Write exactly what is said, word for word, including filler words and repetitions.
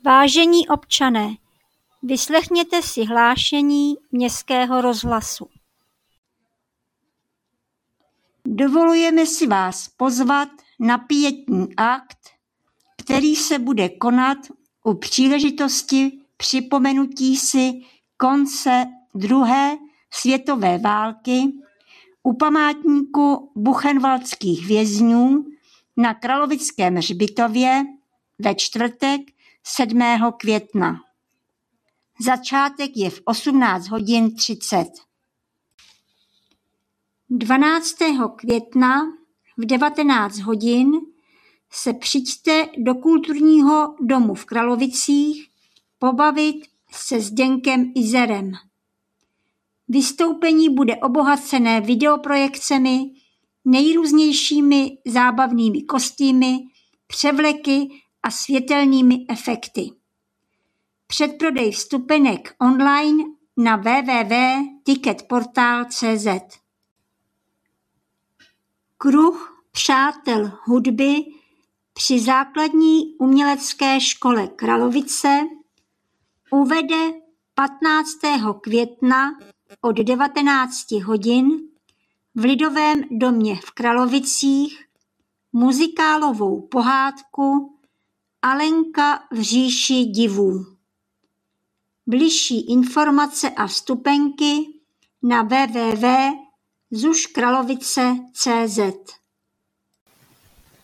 Vážení občané, vyslechněte si hlášení Městského rozhlasu. Dovolujeme si vás pozvat na pietní akt, který se bude konat u příležitosti připomenutí si konce druhé světové války u památníku buchenwaldských vězňů na Kralovickém hřbitově ve čtvrtek sedmého května. Začátek je v osmnáct hodin třicet. dvanáctého května v devatenáct hodin se přijďte do Kulturního domu v Kralovicích pobavit se Zdeňkem Izerem. Vystoupení bude obohacené videoprojekcemi, nejrůznějšími zábavnými kostýmy, převleky a světelnými efekty. Předprodej vstupenek online na w w w tečka ticketportal tečka c z. Kruh přátel hudby při základní umělecké škole Kralovice uvede patnáctého května od devatenáct hodin v Lidovém domě v Kralovicích muzikálovou pohádku Alenka v říši divů. Bližší informace a vstupenky na w w w tečka zuškralovice tečka c z.